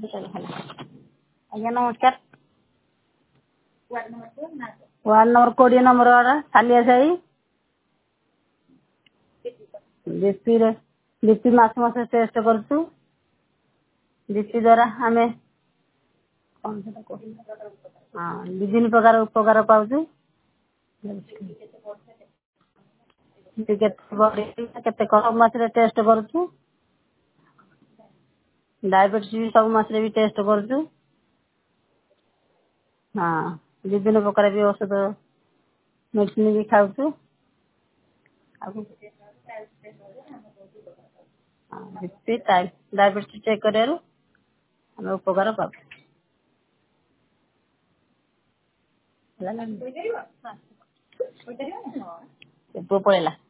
ଆଜ୍ଞା ନମସ୍କାର। Ward number 20 number ward Salia Sahi. BP ମାସ ମାସ ଟେଷ୍ଟ କରୁଛୁ। ବିପି ଦ୍ୱାରା ଆମେ ବିଭିନ୍ନ ପ୍ରକାର ଉପକାର ପାଉଛୁ। କେତେ କମ ମାସରେ ଟେଷ୍ଟ କରୁଛୁ। ଡାଇବେଟିସ୍ ବି ସବୁ ମାସରେ ବି ଟେଷ୍ଟ କରୁଛୁ। ହଁ ବିଭିନ୍ନ ପ୍ରକାର ବି ଔଷଧ ମେଡିସିନ ବି ଖାଉଛୁ। ବିପି ଡାଇବେଟିସ୍ ଚେକ୍ କରିବାରୁ ଆମେ ଉପକାର ପାଉଛୁ। ପୁଅ ପଳେଇଲା।